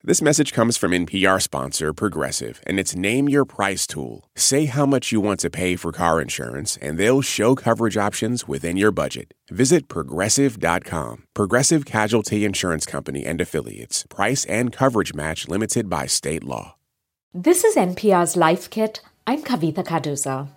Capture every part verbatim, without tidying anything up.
This message comes from N P R sponsor Progressive, and it's Name Your Price tool. Say how much you want to pay for car insurance, and they'll show coverage options within your budget. Visit Progressive dot com. Progressive Casualty Insurance Company and Affiliates. Price and coverage match limited by state law. This is N P R's Life Kit. I'm Kavitha Cardoza.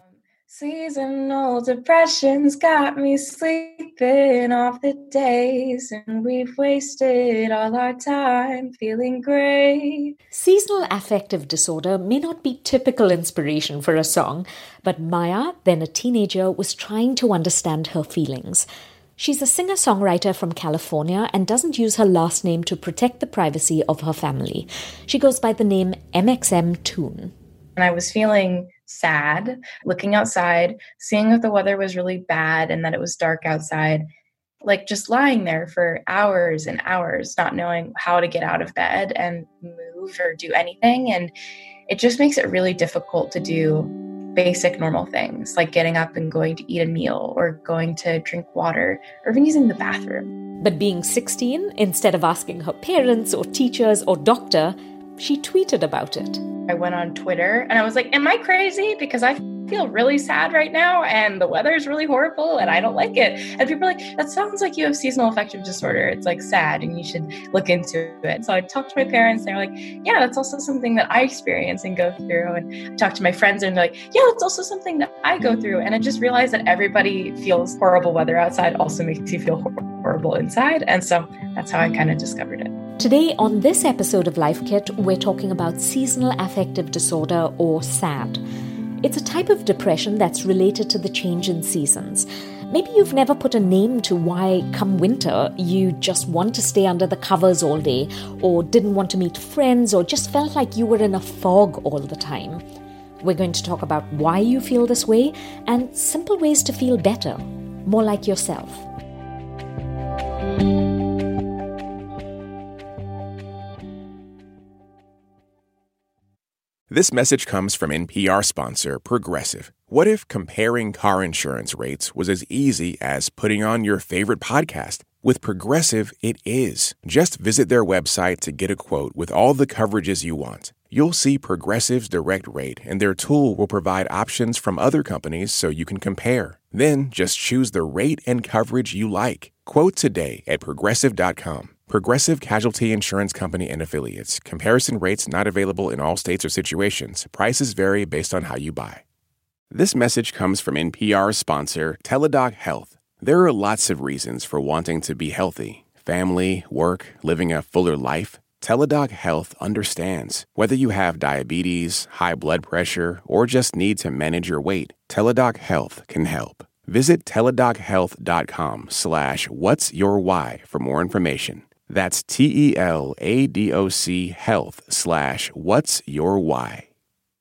Seasonal depression's got me sleeping off the days, and we've wasted all our time feeling great. Seasonal affective disorder may not be typical inspiration for a song, but Maya, then a teenager, was trying to understand her feelings. She's a singer-songwriter from California and doesn't use her last name to protect the privacy of her family. She goes by the name M X M Toon. And I was feeling sad, looking outside, seeing that the weather was really bad and that it was dark outside, like just lying there for hours and hours, not knowing how to get out of bed and move or do anything. And it just makes it really difficult to do basic normal things like getting up and going to eat a meal or going to drink water or even using the bathroom. But being sixteen, instead of asking her parents or teachers or doctor, she tweeted about it. I went on Twitter and I was like, am I crazy? Because I feel really sad right now and the weather is really horrible and I don't like it. And people are like, that sounds like you have seasonal affective disorder. It's like sad and you should look into it. So I talked to my parents and they're like, yeah, that's also something that I experience and go through. And I talked to my friends and they're like, yeah, that's also something that I go through. And I just realized that everybody feels horrible weather outside also makes you feel horrible inside. And so that's how I kind of discovered it. Today on this episode of Life Kit, we're talking about seasonal affective disorder, or SAD. It's a type of depression that's related to the change in seasons. Maybe you've never put a name to why, come winter, you just want to stay under the covers all day, or didn't want to meet friends, or just felt like you were in a fog all the time. We're going to talk about why you feel this way and simple ways to feel better, more like yourself. This message comes from N P R sponsor Progressive. What if comparing car insurance rates was as easy as putting on your favorite podcast? With Progressive, it is. Just visit their website to get a quote with all the coverages you want. You'll see Progressive's direct rate, and their tool will provide options from other companies so you can compare. Then just choose the rate and coverage you like. Quote today at Progressive dot com. Progressive Casualty Insurance Company and Affiliates. Comparison rates not available in all states or situations. Prices vary based on how you buy. This message comes from N P R sponsor Teladoc Health. There are lots of reasons for wanting to be healthy. Family, work, living a fuller life. Teladoc Health understands. Whether you have diabetes, high blood pressure, or just need to manage your weight, Teladoc Health can help. Visit teladochealth.com slash what's your why for more information. That's T-E-L-A-D-O-C health slash what's your why.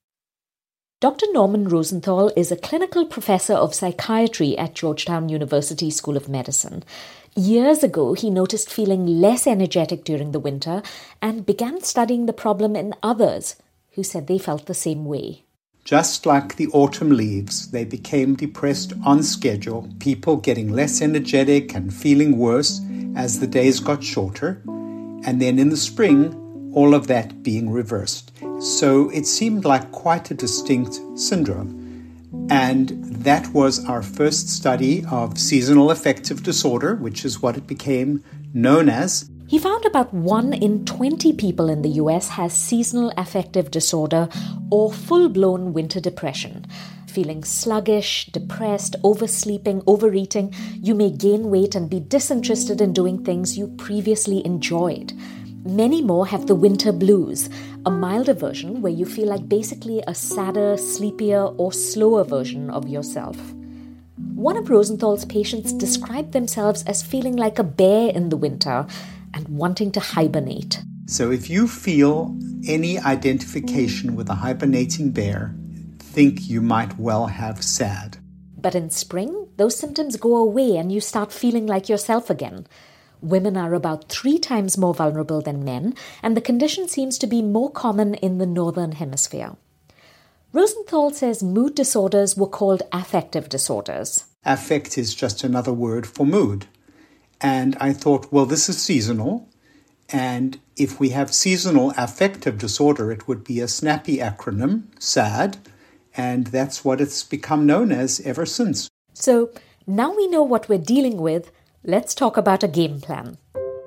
Doctor Norman Rosenthal is a clinical professor of psychiatry at Georgetown University School of Medicine. Years ago, he noticed feeling less energetic during the winter and began studying the problem in others who said they felt the same way. Just like the autumn leaves, they became depressed on schedule, people getting less energetic and feeling worse as the days got shorter, and then in the spring, all of that being reversed. So it seemed like quite a distinct syndrome. And that was our first study of seasonal affective disorder, which is what it became known as. He found about one in twenty people in the U S has seasonal affective disorder or full-blown winter depression. Feeling sluggish, depressed, oversleeping, overeating, you may gain weight and be disinterested in doing things you previously enjoyed. Many more have the winter blues, a milder version where you feel like basically a sadder, sleepier, or slower version of yourself. One of Rosenthal's patients described themselves as feeling like a bear in the winter and wanting to hibernate. So if you feel any identification with a hibernating bear, think you might well have SAD. But in spring, those symptoms go away and you start feeling like yourself again. Women are about three times more vulnerable than men, and the condition seems to be more common in the Northern Hemisphere. Rosenthal says mood disorders were called affective disorders. Affect is just another word for mood. And I thought, well, this is seasonal. And if we have seasonal affective disorder, it would be a snappy acronym, SAD, and that's what it's become known as ever since. So now we know what we're dealing with. Let's talk about a game plan.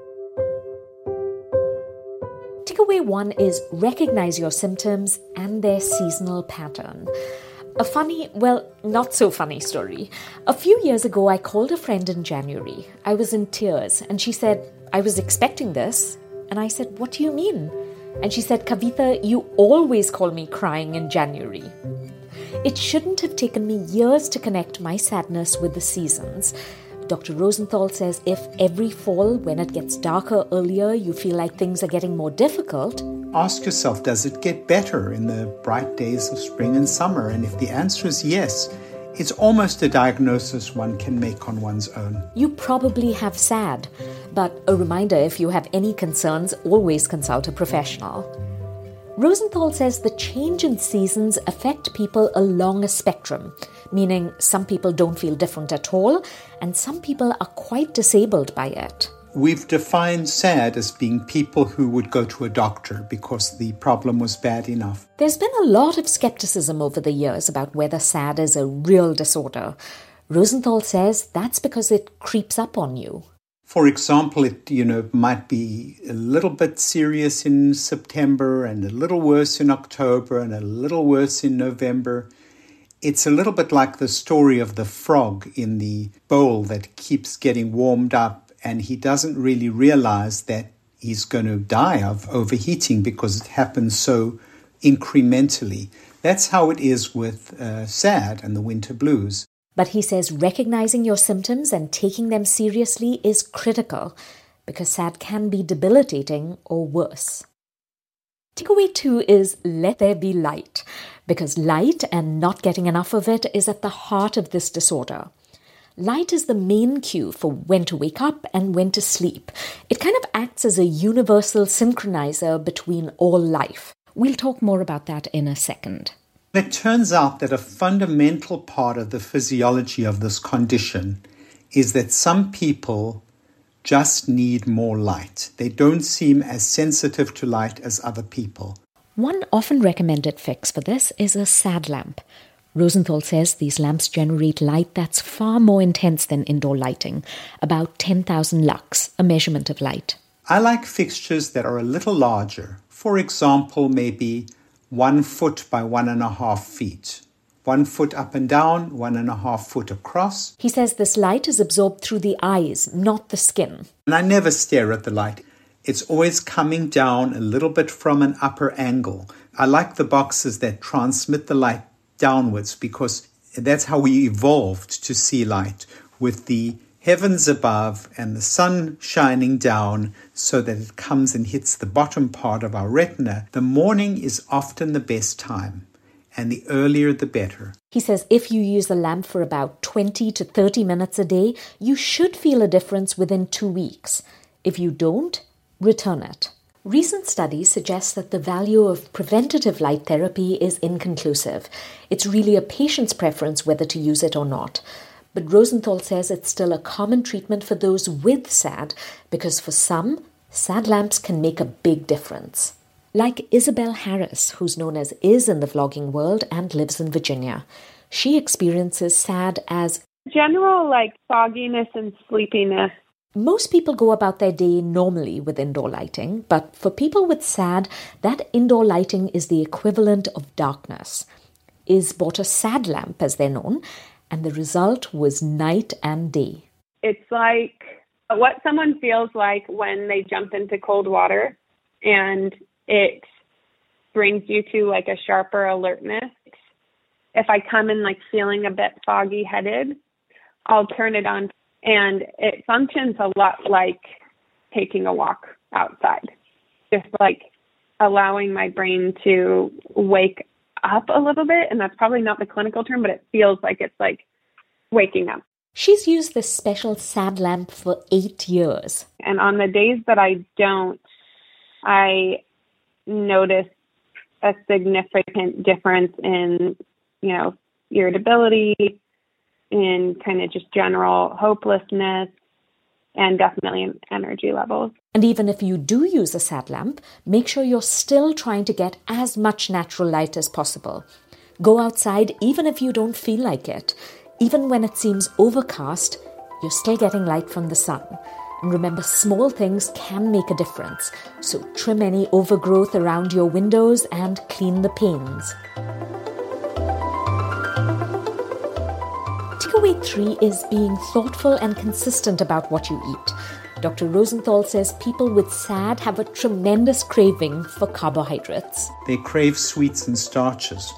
Takeaway one is recognize your symptoms and their seasonal pattern. A funny, well, not so funny story. A few years ago, I called a friend in January. I was in tears and she said, I was expecting this. And I said, what do you mean? And she said, Kavita, you always call me crying in January. It shouldn't have taken me years to connect my sadness with the seasons. Doctor Rosenthal says if every fall, when it gets darker earlier, you feel like things are getting more difficult, ask yourself, does it get better in the bright days of spring and summer? And if the answer is yes, it's almost a diagnosis one can make on one's own. You probably have SAD, but a reminder, if you have any concerns, always consult a professional. Rosenthal says the change in seasons affect people along a spectrum, meaning some people don't feel different at all, and some people are quite disabled by it. We've defined SAD as being people who would go to a doctor because the problem was bad enough. There's been a lot of skepticism over the years about whether SAD is a real disorder. Rosenthal says that's because it creeps up on you. For example, it you know might be a little bit serious in September and a little worse in October and a little worse in November. It's a little bit like the story of the frog in the bowl that keeps getting warmed up, and he doesn't really realize that he's going to die of overheating because it happens so incrementally. That's how it is with uh, SAD and the winter blues. But he says recognizing your symptoms and taking them seriously is critical because SAD can be debilitating or worse. Takeaway two is let there be light, because light and not getting enough of it is at the heart of this disorder. Light is the main cue for when to wake up and when to sleep. It kind of acts as a universal synchronizer between all life. We'll talk more about that in a second. It turns out that a fundamental part of the physiology of this condition is that some people just need more light. They don't seem as sensitive to light as other people. One often recommended fix for this is a SAD lamp. Rosenthal says these lamps generate light that's far more intense than indoor lighting, about ten thousand lux, a measurement of light. I like fixtures that are a little larger. For example, maybe one foot by one and a half feet. One foot up and down, one and a half foot across. He says this light is absorbed through the eyes, not the skin. And I never stare at the light. It's always coming down a little bit from an upper angle. I like the boxes that transmit the light downwards because that's how we evolved to see light, with the heavens above and the sun shining down so that it comes and hits the bottom part of our retina. The morning is often the best time, and the earlier the better. He says if you use the lamp for about twenty to thirty minutes a day, you should feel a difference within two weeks. If you don't, return it. Recent studies suggest that the value of preventative light therapy is inconclusive. It's really a patient's preference whether to use it or not. But Rosenthal says it's still a common treatment for those with SAD because for some, SAD lamps can make a big difference. Like Isabel Harris, who's known as Iz in the vlogging world and lives in Virginia. She experiences SAD as general, like fogginess and sleepiness. Most people go about their day normally with indoor lighting, but for people with SAD, that indoor lighting is the equivalent of darkness. Iz bought a SAD lamp, as they're known, and the result was night and day. It's like what someone feels like when they jump into cold water and it brings you to like a sharper alertness. If I come in like feeling a bit foggy headed, I'll turn it on and it functions a lot like taking a walk outside. Just like allowing my brain to wake up a little bit. And that's probably not the clinical term, but it feels like it's like waking up. She's used this special SAD lamp for eight years. And on the days that I don't, I notice a significant difference in, you know, irritability, in kind of just general hopelessness, and definitely in energy levels. And even if you do use a SAD lamp, make sure you're still trying to get as much natural light as possible. Go outside even if you don't feel like it. Even when it seems overcast, you're still getting light from the sun. And remember, small things can make a difference. So trim any overgrowth around your windows and clean the panes. Takeaway three is being thoughtful and consistent about what you eat. Doctor Rosenthal says people with SAD have a tremendous craving for carbohydrates. They crave sweets and starches.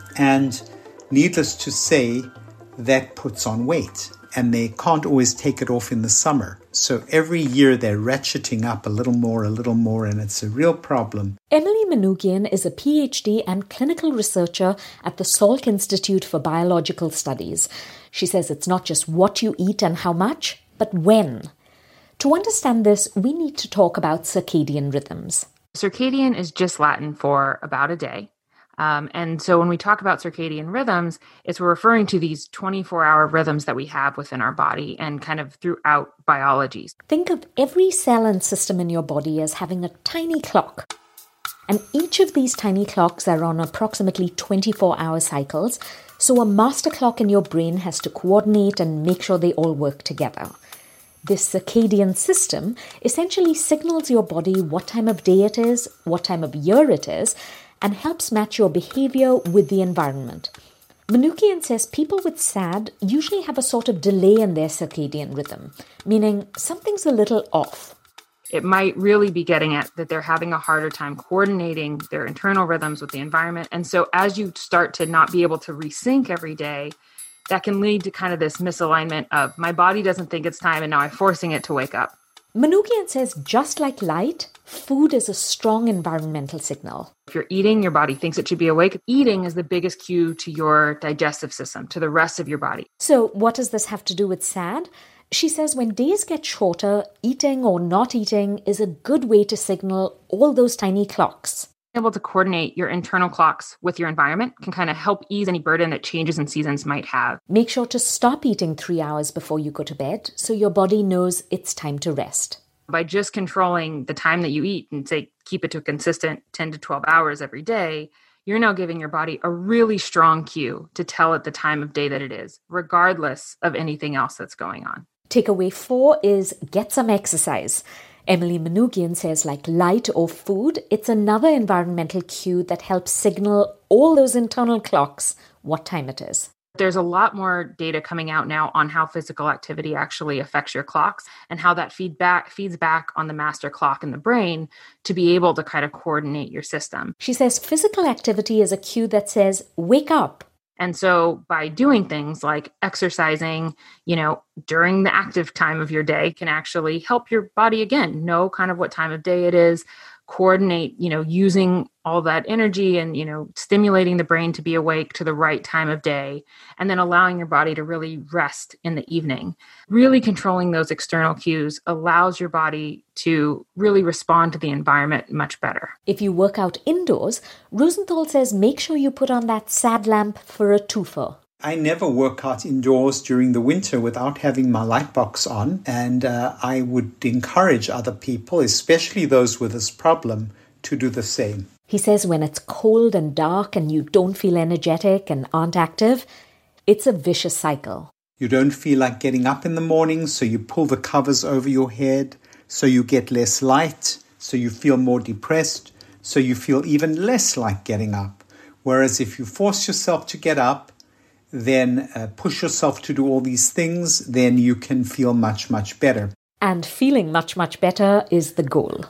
And needless to say, that puts on weight. And they can't always take it off in the summer. So every year they're ratcheting up a little more, a little more, and it's a real problem. Emily Manoogian is a P H D and clinical researcher at the Salk Institute for Biological Studies. She says it's not just what you eat and how much, but when. To understand this, we need to talk about circadian rhythms. Circadian is just Latin for about a day. Um, and so when we talk about circadian rhythms, it's we're referring to these twenty-four hour rhythms that we have within our body and kind of throughout biology. Think of every cell and system in your body as having a tiny clock. And each of these tiny clocks are on approximately twenty-four hour cycles. So a master clock in your brain has to coordinate and make sure they all work together. This circadian system essentially signals your body what time of day it is, what time of year it is, and helps match your behavior with the environment. Manoogian says people with SAD usually have a sort of delay in their circadian rhythm, meaning something's a little off. It might really be getting at that they're having a harder time coordinating their internal rhythms with the environment. And so as you start to not be able to resync every day, that can lead to kind of this misalignment of my body doesn't think it's time and now I'm forcing it to wake up. Manoogian says just like light, food is a strong environmental signal. If you're eating, your body thinks it should be awake. Eating is the biggest cue to your digestive system, to the rest of your body. So what does this have to do with SAD? She says when days get shorter, eating or not eating is a good way to signal all those tiny clocks. Able to coordinate your internal clocks with your environment can kind of help ease any burden that changes in seasons might have. Make sure to stop eating three hours before you go to bed so your body knows it's time to rest. By just controlling the time that you eat and say keep it to a consistent ten to twelve hours every day, you're now giving your body a really strong cue to tell it the time of day that it is, regardless of anything else that's going on. Takeaway four is get some exercise. Emily Manoogian says like light or food, it's another environmental cue that helps signal all those internal clocks what time it is. There's a lot more data coming out now on how physical activity actually affects your clocks and how that feedback feeds back on the master clock in the brain to be able to kind of coordinate your system. She says physical activity is a cue that says, wake up. And so by doing things like exercising, you know, during the active time of your day can actually help your body, again, know kind of what time of day it is, coordinate, you know, using all that energy and, you know, stimulating the brain to be awake to the right time of day, and then allowing your body to really rest in the evening. Really controlling those external cues allows your body to really respond to the environment much better. If you work out indoors, Rosenthal says make sure you put on that SAD lamp for a twofer. I never work out indoors during the winter without having my light box on, and uh, I would encourage other people, especially those with this problem, to do the same. He says when it's cold and dark and you don't feel energetic and aren't active, it's a vicious cycle. You don't feel like getting up in the morning, so you pull the covers over your head, so you get less light, so you feel more depressed, so you feel even less like getting up. Whereas if you force yourself to get up, then uh, push yourself to do all these things, then you can feel much, much better. And feeling much, much better is the goal.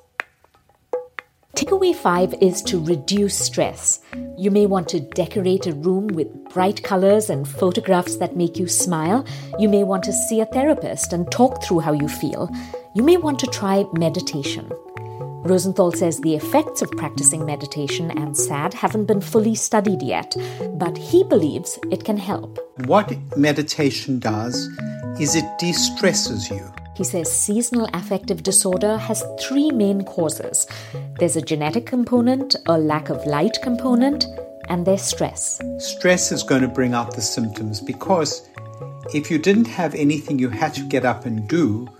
Takeaway five is to reduce stress. You may want to decorate a room with bright colors and photographs that make you smile. You may want to see a therapist and talk through how you feel. You may want to try meditation. Rosenthal says the effects of practicing meditation and SAD haven't been fully studied yet, but he believes it can help. What meditation does is it de-stresses you. He says seasonal affective disorder has three main causes. There's a genetic component, a lack of light component, and there's stress. Stress is going to bring out the symptoms because if you didn't have anything you had to get up and do,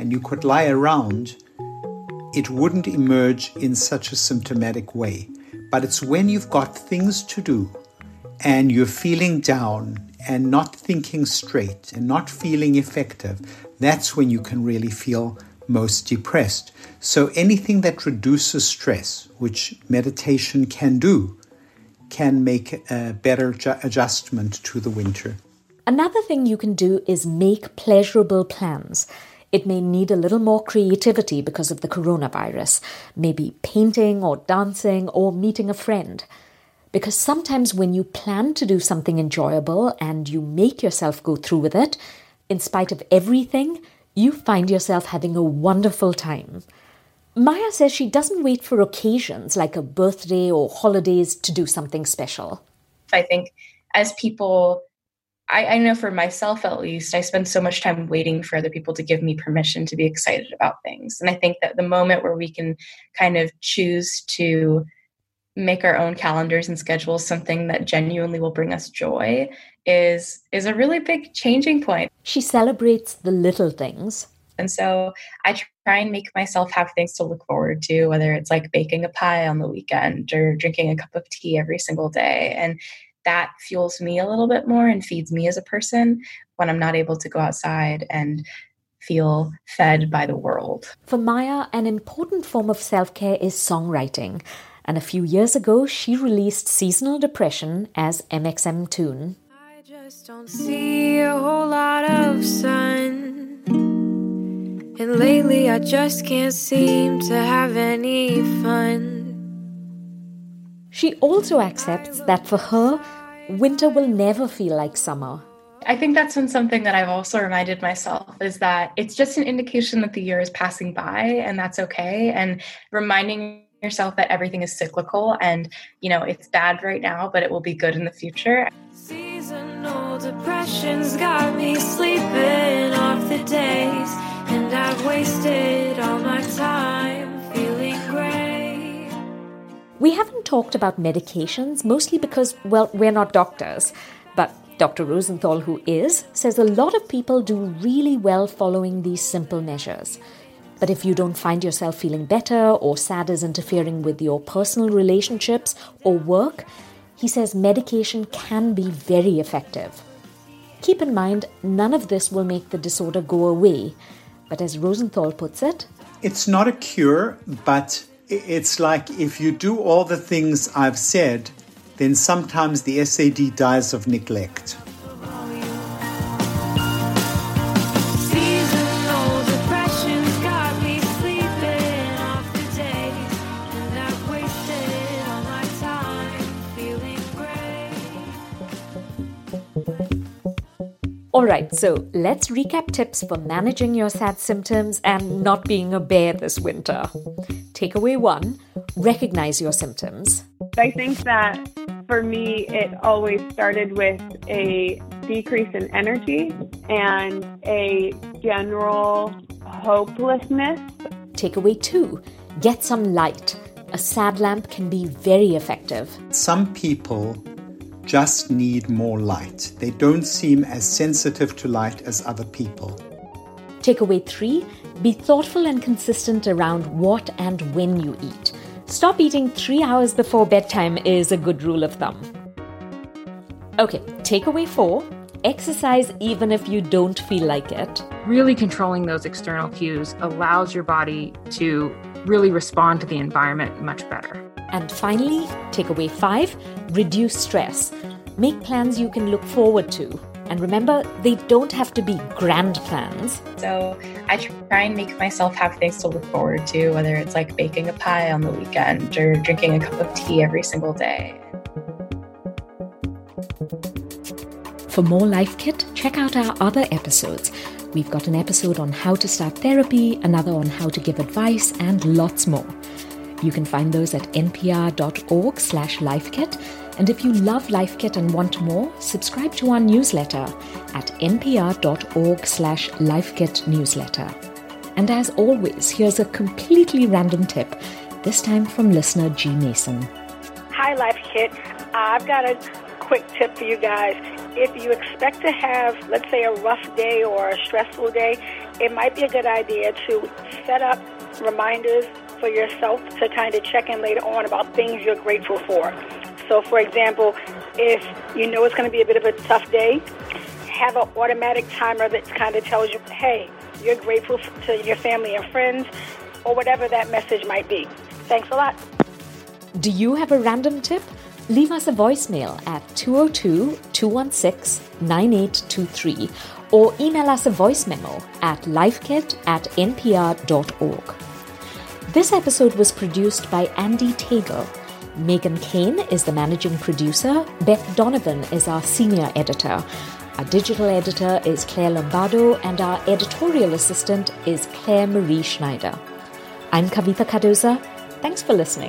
and you could lie around, it wouldn't emerge in such a symptomatic way. But it's when you've got things to do and you're feeling down and not thinking straight and not feeling effective, that's when you can really feel most depressed. So anything that reduces stress, which meditation can do, can make a better ju- adjustment to the winter. Another thing you can do is make pleasurable plans. It may need a little more creativity because of the coronavirus, maybe painting or dancing or meeting a friend. Because sometimes when you plan to do something enjoyable and you make yourself go through with it, in spite of everything, you find yourself having a wonderful time. Maya says she doesn't wait for occasions like a birthday or holidays to do something special. I think as people, I, I know for myself at least, I spend so much time waiting for other people to give me permission to be excited about things. And I think that the moment where we can kind of choose to make our own calendars and schedules something that genuinely will bring us joy is is a really big changing point. She celebrates the little things. And so I try and make myself have things to look forward to, whether it's like baking a pie on the weekend or drinking a cup of tea every single day. And that fuels me a little bit more and feeds me as a person when I'm not able to go outside and feel fed by the world. For Maya, an important form of self-care is songwriting. And a few years ago, she released Seasonal Depression as M X M tune. I just don't see a whole lot of sun. And lately I just can't seem to have any fun. She also accepts that for her, winter will never feel like summer. I think that's been something that I've also reminded myself is that it's just an indication that the year is passing by and that's okay. And reminding yourself that everything is cyclical and, you know, it's bad right now, but it will be good in the future. Seasonal depression's got me sleeping off the days, and I've wasted all my time feeling great. We haven't talked about medications, mostly because, well, we're not doctors. But Doctor Rosenthal, who is, says a lot of people do really well following these simple measures. But if you don't find yourself feeling better or sad is interfering with your personal relationships or work, he says medication can be very effective. Keep in mind, none of this will make the disorder go away. But as Rosenthal puts it, it's not a cure, but it's like if you do all the things I've said, then sometimes the S A D dies of neglect. Alright, so let's recap tips for managing your sad symptoms and not being a bear this winter. Takeaway one, recognize your symptoms. I think that for me, it always started with a decrease in energy and a general hopelessness. Takeaway two, get some light. A sad lamp can be very effective. Some people just need more light. They don't seem as sensitive to light as other people. Takeaway three, be thoughtful and consistent around what and when you eat. Stop eating three hours before bedtime is a good rule of thumb. Okay, takeaway four, exercise even if you don't feel like it. Really controlling those external cues allows your body to really respond to the environment much better. And finally, takeaway five, reduce stress. Make plans you can look forward to. And remember, they don't have to be grand plans. So I try and make myself have things to look forward to, whether it's like baking a pie on the weekend or drinking a cup of tea every single day. For more Life Kit, check out our other episodes. We've got an episode on how to start therapy, another on how to give advice, and lots more. You can find those at npr.org slash lifekit. And if you love Life Kit and want more, subscribe to our newsletter at npr.org slash lifekit newsletter. And as always, here's a completely random tip, this time from listener G. Mason. Hi, Life Kit. Uh, I've got a quick tip for you guys. If you expect to have, let's say, a rough day or a stressful day, it might be a good idea to set up reminders for yourself to kind of check in later on about things you're grateful for. So, for example, if you know it's going to be a bit of a tough day, have an automatic timer that kind of tells you, hey, you're grateful to your family and friends, or whatever that message might be. Thanks a lot. Do you have a random tip? Leave us a voicemail at two oh two, two one six, nine eight two three or email us a voice memo at lifekit at n p r dot org. This episode was produced by Andy Tagle. Megan Kane is the managing producer. Beth Donovan is our senior editor. Our digital editor is Claire Lombardo, and our editorial assistant is Claire Marie Schneider. I'm Kavitha Cardoza. Thanks for listening.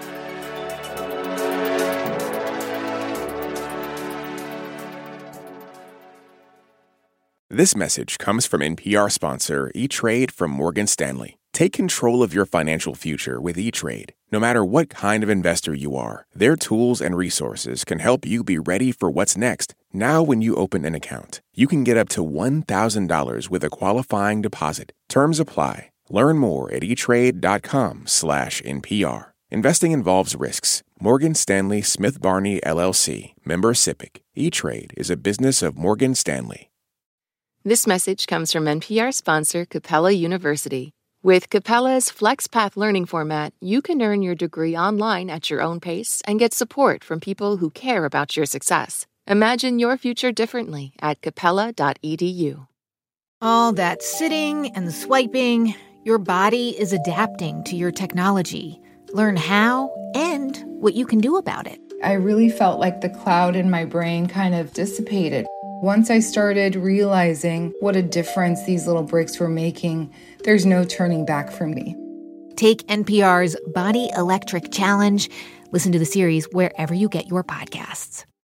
This message comes from N P R sponsor E-Trade from Morgan Stanley. Take control of your financial future with E-Trade. No matter what kind of investor you are, their tools and resources can help you be ready for what's next. Now when you open an account, you can get up to one thousand dollars with a qualifying deposit. Terms apply. Learn more at etrade.com slash NPR. Investing involves risks. Morgan Stanley Smith Barney, L L C. Member SIPC. E-Trade is a business of Morgan Stanley. This message comes from N P R sponsor Capella University. With Capella's FlexPath learning format, you can earn your degree online at your own pace and get support from people who care about your success. Imagine your future differently at capella dot e d u. All that sitting and swiping, your body is adapting to your technology. Learn how and what you can do about it. I really felt like the cloud in my brain kind of dissipated. Once I started realizing what a difference these little breaks were making, there's no turning back for me. Take N P R's Body Electric Challenge. Listen to the series wherever you get your podcasts.